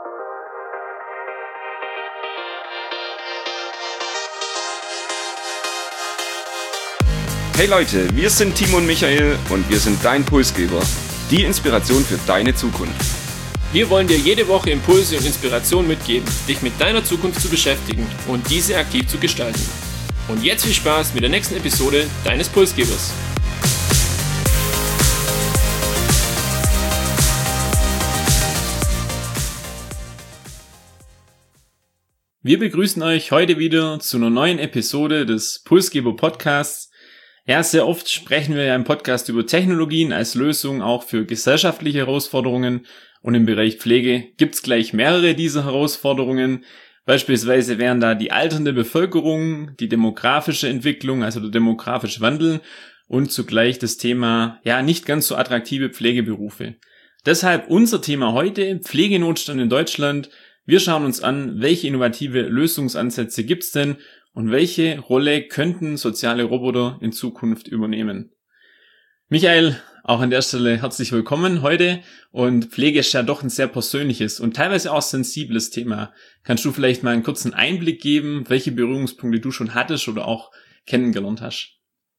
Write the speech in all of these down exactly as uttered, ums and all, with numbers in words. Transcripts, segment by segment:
Hey Leute, wir sind Timo und Michael und wir sind dein Pulsgeber, die Inspiration für deine Zukunft. Wir wollen dir jede Woche Impulse und Inspiration mitgeben, dich mit deiner Zukunft zu beschäftigen und diese aktiv zu gestalten. Und jetzt viel Spaß mit der nächsten Episode deines Pulsgebers. Wir begrüßen euch heute wieder zu einer neuen Episode des Pulsgeber Podcasts. Ja, sehr oft sprechen wir ja im Podcast über Technologien als Lösung auch für gesellschaftliche Herausforderungen und im Bereich Pflege gibt's gleich mehrere dieser Herausforderungen. Beispielsweise wären da die alternde Bevölkerung, die demografische Entwicklung, also der demografische Wandel und zugleich das Thema, ja, nicht ganz so attraktive Pflegeberufe. Deshalb unser Thema heute, Pflegenotstand in Deutschland. Wir schauen uns an, welche innovative Lösungsansätze gibt's denn und welche Rolle könnten soziale Roboter in Zukunft übernehmen. Michael, auch an der Stelle herzlich willkommen heute. Und Pflege ist ja doch ein sehr persönliches und teilweise auch sensibles Thema. Kannst du vielleicht mal einen kurzen Einblick geben, welche Berührungspunkte du schon hattest oder auch kennengelernt hast?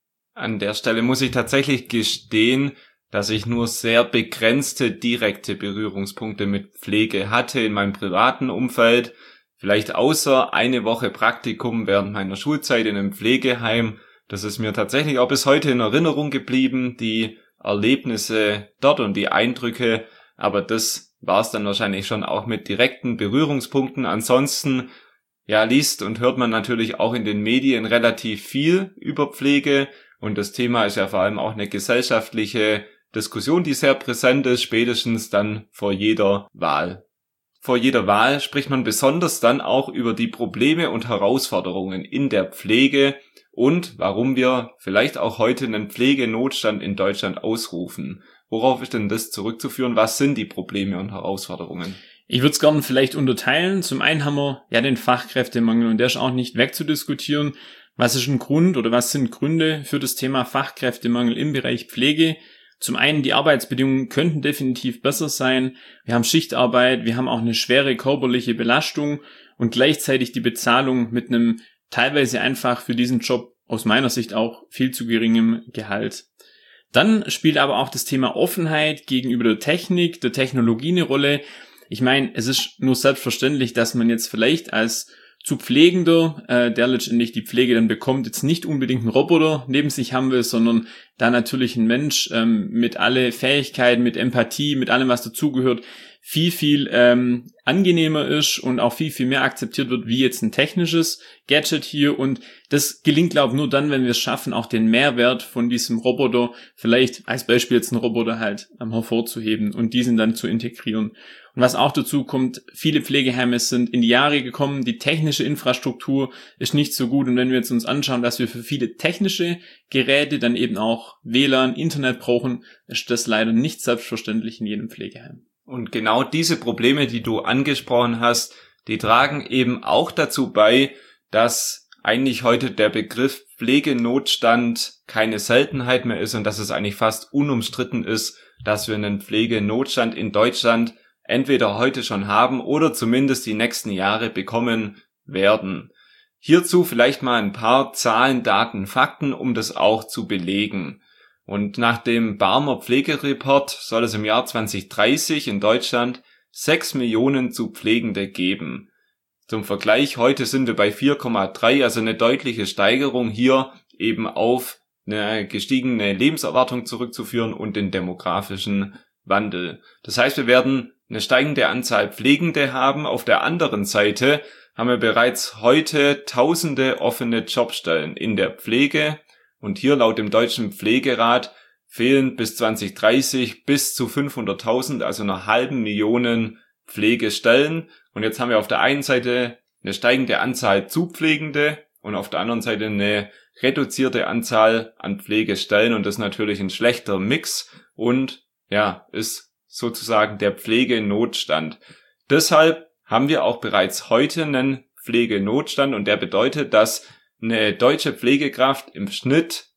An der Stelle muss ich tatsächlich gestehen, dass ich nur sehr begrenzte direkte Berührungspunkte mit Pflege hatte in meinem privaten Umfeld. Vielleicht außer eine Woche Praktikum während meiner Schulzeit in einem Pflegeheim. Das ist mir tatsächlich auch bis heute in Erinnerung geblieben, die Erlebnisse dort und die Eindrücke. Aber das war es dann wahrscheinlich schon auch mit direkten Berührungspunkten. Ansonsten, ja, liest und hört man natürlich auch in den Medien relativ viel über Pflege. Und das Thema ist ja vor allem auch eine gesellschaftliche Diskussion, die sehr präsent ist, spätestens dann vor jeder Wahl. Vor jeder Wahl spricht man besonders dann auch über die Probleme und Herausforderungen in der Pflege und warum wir vielleicht auch heute einen Pflegenotstand in Deutschland ausrufen. Worauf ist denn das zurückzuführen? Was sind die Probleme und Herausforderungen? Ich würde es gerne vielleicht unterteilen. Zum einen haben wir ja den Fachkräftemangel und der ist auch nicht wegzudiskutieren. Was ist ein Grund oder was sind Gründe für das Thema Fachkräftemangel im Bereich Pflege? Zum einen, die Arbeitsbedingungen könnten definitiv besser sein. Wir haben Schichtarbeit, wir haben auch eine schwere körperliche Belastung und gleichzeitig die Bezahlung mit einem teilweise einfach für diesen Job aus meiner Sicht auch viel zu geringem Gehalt. Dann spielt aber auch das Thema Offenheit gegenüber der Technik, der Technologie eine Rolle. Ich meine, es ist nur selbstverständlich, dass man jetzt vielleicht als zu Pflegender, äh, der letztendlich die Pflege dann bekommt, jetzt nicht unbedingt einen Roboter neben sich haben will, sondern da natürlich ein Mensch ähm, mit alle Fähigkeiten, mit Empathie, mit allem, was dazugehört, viel, viel ähm, angenehmer ist und auch viel, viel mehr akzeptiert wird, wie jetzt ein technisches Gadget hier. Und das gelingt, glaube ich, nur dann, wenn wir es schaffen, auch den Mehrwert von diesem Roboter, vielleicht als Beispiel jetzt einen Roboter halt ähm, hervorzuheben und diesen dann zu integrieren. Und was auch dazu kommt, viele Pflegeheime sind in die Jahre gekommen, die technische Infrastruktur ist nicht so gut. Und wenn wir jetzt uns anschauen, dass wir für viele technische Geräte dann eben auch W L A N, Internet brauchen, ist das leider nicht selbstverständlich in jedem Pflegeheim. Und genau diese Probleme, die du angesprochen hast, die tragen eben auch dazu bei, dass eigentlich heute der Begriff Pflegenotstand keine Seltenheit mehr ist und dass es eigentlich fast unumstritten ist, dass wir einen Pflegenotstand in Deutschland entweder heute schon haben oder zumindest die nächsten Jahre bekommen werden. Hierzu vielleicht mal ein paar Zahlen, Daten, Fakten, um das auch zu belegen. Und nach dem Barmer Pflegereport soll es im Jahr zwanzig dreißig in Deutschland sechs Millionen zu Pflegende geben. Zum Vergleich, heute sind wir bei vier Komma drei, also eine deutliche Steigerung hier eben auf eine gestiegene Lebenserwartung zurückzuführen und den demografischen Wandel. Das heißt, wir werden eine steigende Anzahl Pflegende haben. Auf der anderen Seite haben wir bereits heute tausende offene Jobstellen in der Pflege. Und hier laut dem Deutschen Pflegerat fehlen bis zwanzig dreißig bis zu fünfhunderttausend, also einer halben Million Pflegestellen. Und jetzt haben wir auf der einen Seite eine steigende Anzahl Zupflegende und auf der anderen Seite eine reduzierte Anzahl an Pflegestellen. Und das ist natürlich ein schlechter Mix und ja, ist sozusagen der Pflegenotstand. Deshalb haben wir auch bereits heute einen Pflegenotstand und der bedeutet, dass eine deutsche Pflegekraft im Schnitt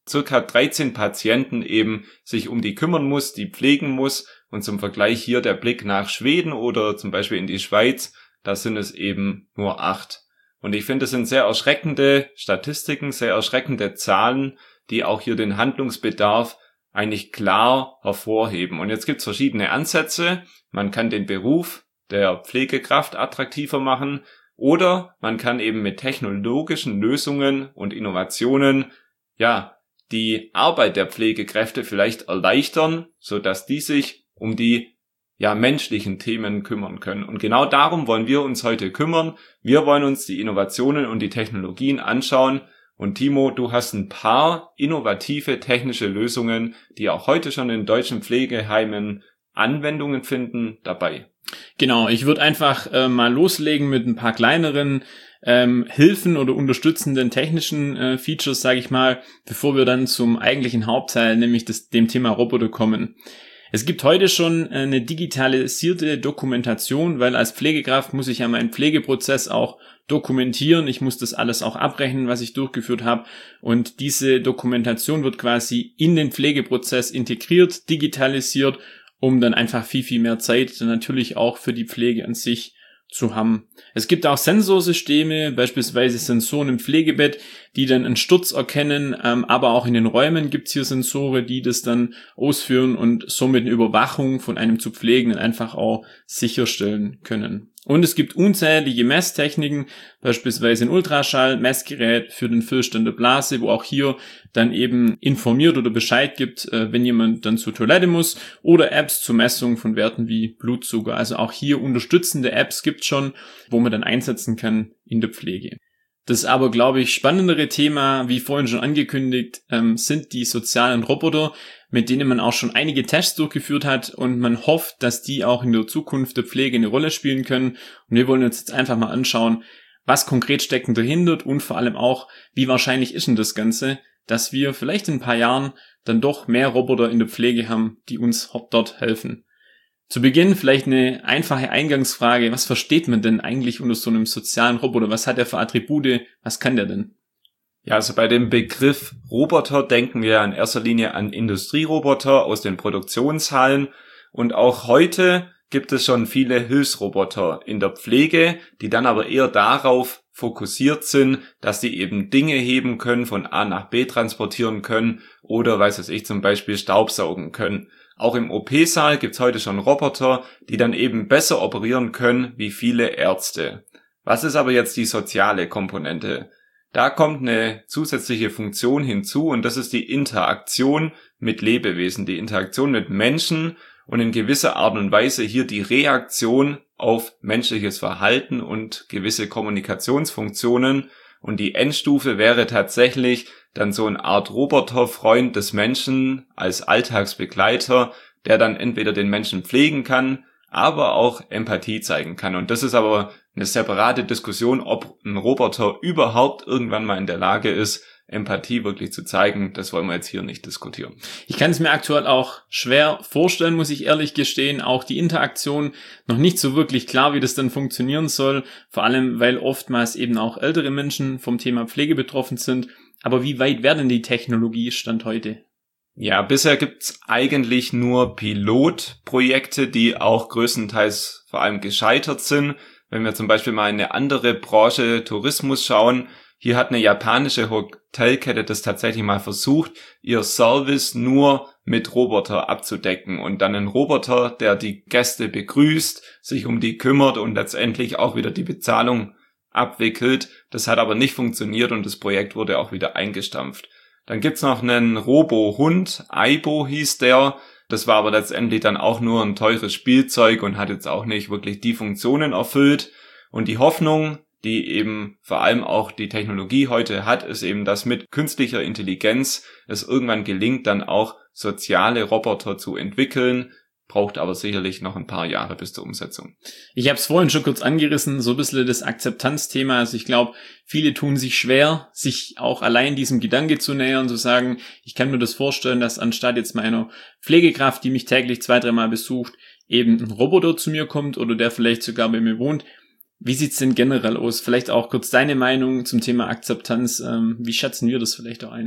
circa dreizehn Patienten eben sich um die kümmern muss, die pflegen muss. Und zum Vergleich hier der Blick nach Schweden oder zum Beispiel in die Schweiz, da sind es eben nur acht. Und ich finde, es sind sehr erschreckende Statistiken, sehr erschreckende Zahlen, die auch hier den Handlungsbedarf eigentlich klar hervorheben. Und jetzt gibt es verschiedene Ansätze. Man kann den Beruf der Pflegekraft attraktiver machen oder man kann eben mit technologischen Lösungen und Innovationen, ja, die Arbeit der Pflegekräfte vielleicht erleichtern, sodass die sich um die ja menschlichen Themen kümmern können. Und genau darum wollen wir uns heute kümmern. Wir wollen uns die Innovationen und die Technologien anschauen. Und Timo, du hast ein paar innovative technische Lösungen, die auch heute schon in deutschen Pflegeheimen Anwendungen finden, dabei. Genau, ich würde einfach äh, mal loslegen mit ein paar kleineren ähm, Hilfen oder unterstützenden technischen äh, Features, sage ich mal, bevor wir dann zum eigentlichen Hauptteil, nämlich das, dem Thema Roboter kommen. Es gibt heute schon eine digitalisierte Dokumentation, weil als Pflegekraft muss ich ja meinen Pflegeprozess auch dokumentieren. Ich muss das alles auch abrechnen, was ich durchgeführt habe. Und diese Dokumentation wird quasi in den Pflegeprozess integriert, digitalisiert, um dann einfach viel, viel mehr Zeit natürlich auch für die Pflege an sich zu haben. Es gibt auch Sensorsysteme, beispielsweise Sensoren im Pflegebett, die dann einen Sturz erkennen, ähm, aber auch in den Räumen gibt es hier Sensoren, die das dann ausführen und somit eine Überwachung von einem zu Pflegenden einfach auch sicherstellen können. Und es gibt unzählige Messtechniken, beispielsweise ein Ultraschall-Messgerät für den Füllstand der Blase, wo auch hier dann eben informiert oder Bescheid gibt, wenn jemand dann zur Toilette muss, oder Apps zur Messung von Werten wie Blutzucker. Also auch hier unterstützende Apps gibt's schon, wo man dann einsetzen kann in der Pflege. Das aber, glaube ich, spannendere Thema, wie vorhin schon angekündigt, ähm, sind die sozialen Roboter, mit denen man auch schon einige Tests durchgeführt hat und man hofft, dass die auch in der Zukunft der Pflege eine Rolle spielen können. Und wir wollen uns jetzt einfach mal anschauen, was konkret steckt dahinter und vor allem auch, wie wahrscheinlich ist denn das Ganze, dass wir vielleicht in ein paar Jahren dann doch mehr Roboter in der Pflege haben, die uns dort helfen. Zu Beginn vielleicht eine einfache Eingangsfrage. Was versteht man denn eigentlich unter so einem sozialen Roboter? Was hat er für Attribute? Was kann der denn? Ja, also bei dem Begriff Roboter denken wir in erster Linie an Industrieroboter aus den Produktionshallen. Und auch heute gibt es schon viele Hilfsroboter in der Pflege, die dann aber eher darauf fokussiert sind, dass sie eben Dinge heben können, von A nach B transportieren können oder, weiß es ich, zum Beispiel Staubsaugen können. Auch im O P-Saal gibt's heute schon Roboter, die dann eben besser operieren können wie viele Ärzte. Was ist aber jetzt die soziale Komponente? Da kommt eine zusätzliche Funktion hinzu und das ist die Interaktion mit Lebewesen, die Interaktion mit Menschen und in gewisser Art und Weise hier die Reaktion auf menschliches Verhalten und gewisse Kommunikationsfunktionen. Und die Endstufe wäre tatsächlich dann so eine Art Roboterfreund des Menschen als Alltagsbegleiter, der dann entweder den Menschen pflegen kann, aber auch Empathie zeigen kann. Und das ist aber eine separate Diskussion, ob ein Roboter überhaupt irgendwann mal in der Lage ist, Empathie wirklich zu zeigen. Das wollen wir jetzt hier nicht diskutieren. Ich kann es mir aktuell auch schwer vorstellen, muss ich ehrlich gestehen. Auch die Interaktion noch nicht so wirklich klar, wie das dann funktionieren soll. Vor allem, weil oftmals eben auch ältere Menschen vom Thema Pflege betroffen sind. Aber wie weit wäre denn die Technologie Stand heute? Ja, bisher gibt's eigentlich nur Pilotprojekte, die auch größtenteils vor allem gescheitert sind. Wenn wir zum Beispiel mal in eine andere Branche, Tourismus, schauen, hier hat eine japanische Hotelkette das tatsächlich mal versucht, ihr Service nur mit Roboter abzudecken und dann ein Roboter, der die Gäste begrüßt, sich um die kümmert und letztendlich auch wieder die Bezahlung abwickelt. Das hat aber nicht funktioniert und das Projekt wurde auch wieder eingestampft. Dann gibt's noch einen Robo-Hund, Aibo hieß der. Das war aber letztendlich dann auch nur ein teures Spielzeug und hat jetzt auch nicht wirklich die Funktionen erfüllt. Und die Hoffnung, die eben vor allem auch die Technologie heute hat, ist eben, dass mit künstlicher Intelligenz es irgendwann gelingt, dann auch soziale Roboter zu entwickeln. Braucht aber sicherlich noch ein paar Jahre bis zur Umsetzung. Ich habe es vorhin schon kurz angerissen, so ein bisschen das Akzeptanzthema. Also ich glaube, viele tun sich schwer, sich auch allein diesem Gedanke zu nähern, zu sagen, ich kann mir das vorstellen, dass anstatt jetzt meiner Pflegekraft, die mich täglich zwei, dreimal besucht, eben ein Roboter zu mir kommt oder der vielleicht sogar bei mir wohnt. Wie sieht's denn generell aus? Vielleicht auch kurz deine Meinung zum Thema Akzeptanz. Ähm, wie schätzen wir das vielleicht auch ein?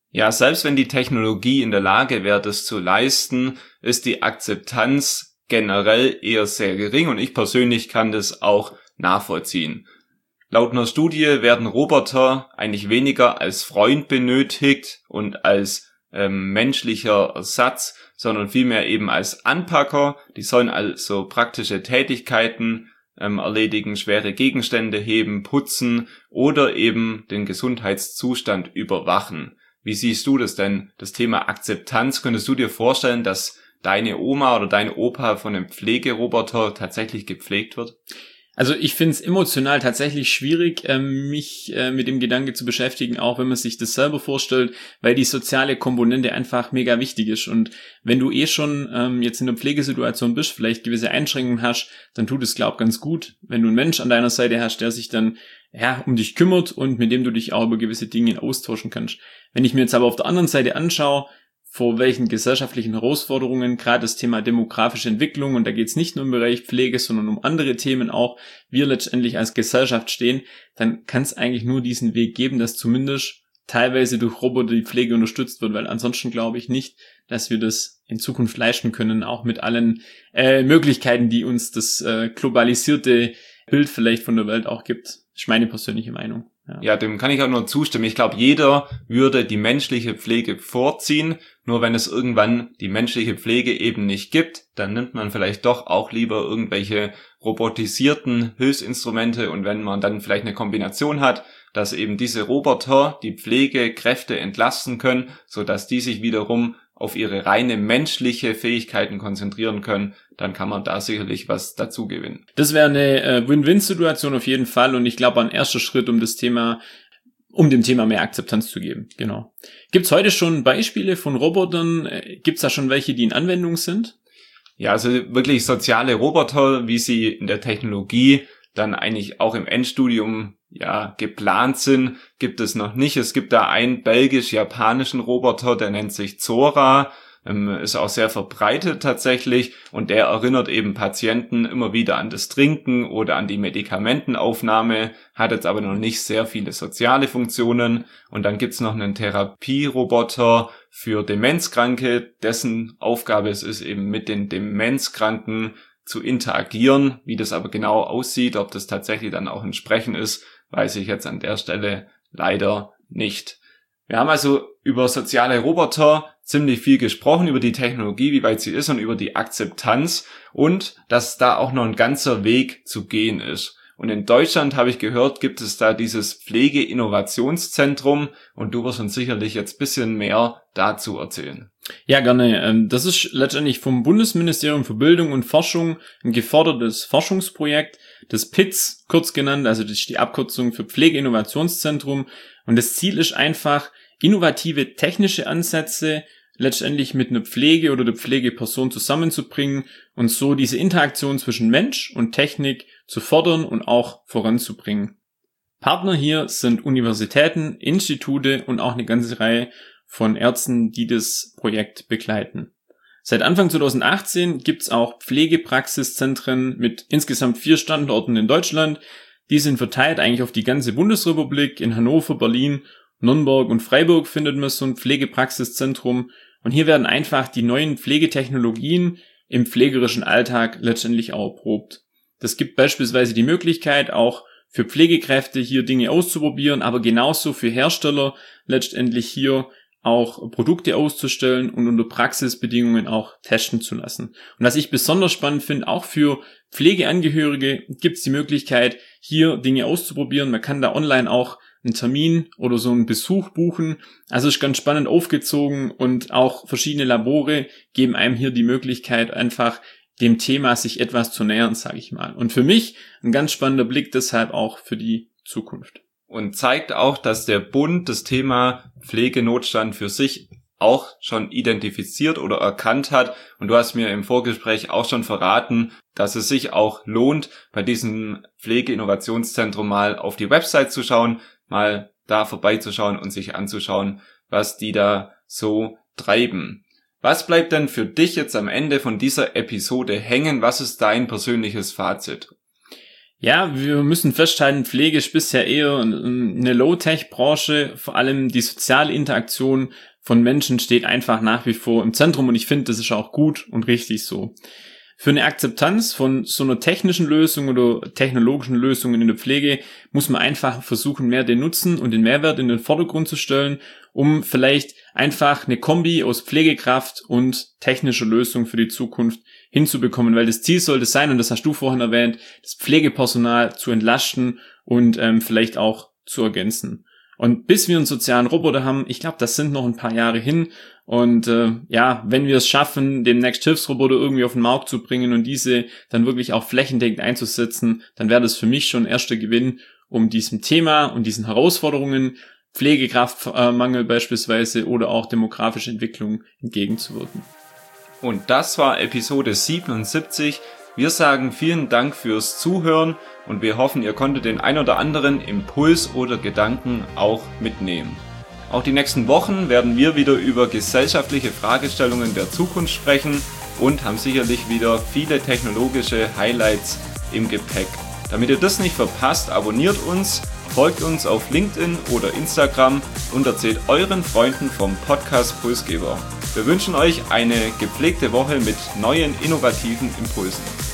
Ja, selbst wenn die Technologie in der Lage wäre, das zu leisten, ist die Akzeptanz generell eher sehr gering und ich persönlich kann das auch nachvollziehen. Laut einer Studie werden Roboter eigentlich weniger als Freund benötigt und als ähm, menschlicher Ersatz, sondern vielmehr eben als Anpacker. Die sollen also praktische Tätigkeiten ähm, erledigen, schwere Gegenstände heben, putzen oder eben den Gesundheitszustand überwachen. Wie siehst du das denn, das Thema Akzeptanz? Könntest du dir vorstellen, dass deine Oma oder dein Opa von einem Pflegeroboter tatsächlich gepflegt wird? Also ich finde es emotional tatsächlich schwierig, ähm, mich äh, mit dem Gedanke zu beschäftigen, auch wenn man sich das selber vorstellt, weil die soziale Komponente einfach mega wichtig ist. Und wenn du eh schon ähm, jetzt in einer Pflegesituation bist, vielleicht gewisse Einschränkungen hast, dann tut es, glaub, ganz gut, wenn du einen Mensch an deiner Seite hast, der sich dann ja um dich kümmert und mit dem du dich auch über gewisse Dinge austauschen kannst. Wenn ich mir jetzt aber auf der anderen Seite anschaue, vor welchen gesellschaftlichen Herausforderungen gerade das Thema demografische Entwicklung, und da geht es nicht nur im Bereich Pflege, sondern um andere Themen auch, wir letztendlich als Gesellschaft stehen, dann kann es eigentlich nur diesen Weg geben, dass zumindest teilweise durch Roboter die Pflege unterstützt wird, weil ansonsten glaube ich nicht, dass wir das in Zukunft leisten können, auch mit allen äh, Möglichkeiten, die uns das äh, globalisierte Bild vielleicht von der Welt auch gibt. Das ist meine persönliche Meinung. Ja. ja, dem kann ich auch nur zustimmen. Ich glaube, jeder würde die menschliche Pflege vorziehen. Nur wenn es irgendwann die menschliche Pflege eben nicht gibt, dann nimmt man vielleicht doch auch lieber irgendwelche robotisierten Hilfsinstrumente. Und wenn man dann vielleicht eine Kombination hat, dass eben diese Roboter die Pflegekräfte entlasten können, sodass die sich wiederum auf ihre reine menschliche Fähigkeiten konzentrieren können, dann kann man da sicherlich was dazu gewinnen. Das wäre eine äh, Win-Win-Situation auf jeden Fall und ich glaube ein erster Schritt, um das Thema, um dem Thema mehr Akzeptanz zu geben. Genau. Gibt's heute schon Beispiele von Robotern? Äh, gibt's da schon welche, die in Anwendung sind? Ja, also wirklich soziale Roboter, wie sie in der Technologie dann eigentlich auch im Endstudium ja geplant sind, gibt es noch nicht. Es gibt da einen belgisch-japanischen Roboter, der nennt sich Zora, ähm, ist auch sehr verbreitet tatsächlich und der erinnert eben Patienten immer wieder an das Trinken oder an die Medikamentenaufnahme, hat jetzt aber noch nicht sehr viele soziale Funktionen. Und dann gibt's noch einen Therapieroboter für Demenzkranke, dessen Aufgabe es ist, eben mit den Demenzkranken zu interagieren. Wie das aber genau aussieht, ob das tatsächlich dann auch entsprechend ist, weiß ich jetzt an der Stelle leider nicht. Wir haben also über soziale Roboter ziemlich viel gesprochen, über die Technologie, wie weit sie ist und über die Akzeptanz und dass da auch noch ein ganzer Weg zu gehen ist. Und in Deutschland, habe ich gehört, gibt es da dieses Pflege-Innovationszentrum und du wirst uns sicherlich jetzt ein bisschen mehr dazu erzählen. Ja, gerne. Das ist letztendlich vom Bundesministerium für Bildung und Forschung ein gefördertes Forschungsprojekt, das P I Z kurz genannt, also das ist die Abkürzung für Pflege-Innovationszentrum. Und das Ziel ist einfach, innovative technische Ansätze letztendlich mit einer Pflege oder der Pflegeperson zusammenzubringen und so diese Interaktion zwischen Mensch und Technik zu fördern und auch voranzubringen. Partner hier sind Universitäten, Institute und auch eine ganze Reihe von Ärzten, die das Projekt begleiten. Seit Anfang zwanzig achtzehn gibt's auch Pflegepraxiszentren mit insgesamt vier Standorten in Deutschland. Die sind verteilt eigentlich auf die ganze Bundesrepublik. In Hannover, Berlin, Nürnberg und Freiburg findet man so ein Pflegepraxiszentrum. Und hier werden einfach die neuen Pflegetechnologien im pflegerischen Alltag letztendlich auch erprobt. Das gibt beispielsweise die Möglichkeit, auch für Pflegekräfte hier Dinge auszuprobieren, aber genauso für Hersteller letztendlich hier auch Produkte auszustellen und unter Praxisbedingungen auch testen zu lassen. Und was ich besonders spannend finde, auch für Pflegeangehörige gibt es die Möglichkeit, hier Dinge auszuprobieren. Man kann da online auch einen Termin oder so einen Besuch buchen. Also ist ganz spannend aufgezogen und auch verschiedene Labore geben einem hier die Möglichkeit, einfach dem Thema sich etwas zu nähern, sage ich mal. Und für mich ein ganz spannender Blick deshalb auch für die Zukunft. Und zeigt auch, dass der Bund das Thema Pflegenotstand für sich auch schon identifiziert oder erkannt hat. Und du hast mir im Vorgespräch auch schon verraten, dass es sich auch lohnt, bei diesem Pflegeinnovationszentrum mal auf die Website zu schauen, mal da vorbeizuschauen und sich anzuschauen, was die da so treiben. Was bleibt denn für dich jetzt am Ende von dieser Episode hängen? Was ist dein persönliches Fazit? Ja, wir müssen festhalten, Pflege ist bisher eher eine Low-Tech-Branche. Vor allem die soziale Interaktion von Menschen steht einfach nach wie vor im Zentrum und ich finde, das ist auch gut und richtig so. Für eine Akzeptanz von so einer technischen Lösung oder technologischen Lösungen in der Pflege muss man einfach versuchen, mehr den Nutzen und den Mehrwert in den Vordergrund zu stellen, um vielleicht einfach eine Kombi aus Pflegekraft und technischer Lösung für die Zukunft hinzubekommen, weil das Ziel sollte sein, und das hast du vorhin erwähnt, das Pflegepersonal zu entlasten und ähm, vielleicht auch zu ergänzen. Und bis wir einen sozialen Roboter haben, ich glaube, das sind noch ein paar Jahre hin. Und äh, ja, wenn wir es schaffen, demnächst Hilfsroboter irgendwie auf den Markt zu bringen und diese dann wirklich auch flächendeckend einzusetzen, dann wäre das für mich schon ein erster Gewinn, um diesem Thema und diesen Herausforderungen, Pflegekraftmangel beispielsweise oder auch demografische Entwicklung entgegenzuwirken. Und das war Episode siebenundsiebzig. Wir sagen vielen Dank fürs Zuhören und wir hoffen, ihr konntet den ein oder anderen Impuls oder Gedanken auch mitnehmen. Auch die nächsten Wochen werden wir wieder über gesellschaftliche Fragestellungen der Zukunft sprechen und haben sicherlich wieder viele technologische Highlights im Gepäck. Damit ihr das nicht verpasst, abonniert uns, folgt uns auf LinkedIn oder Instagram und erzählt euren Freunden vom Podcast Pulsgeber. Wir wünschen euch eine gepflegte Woche mit neuen innovativen Impulsen.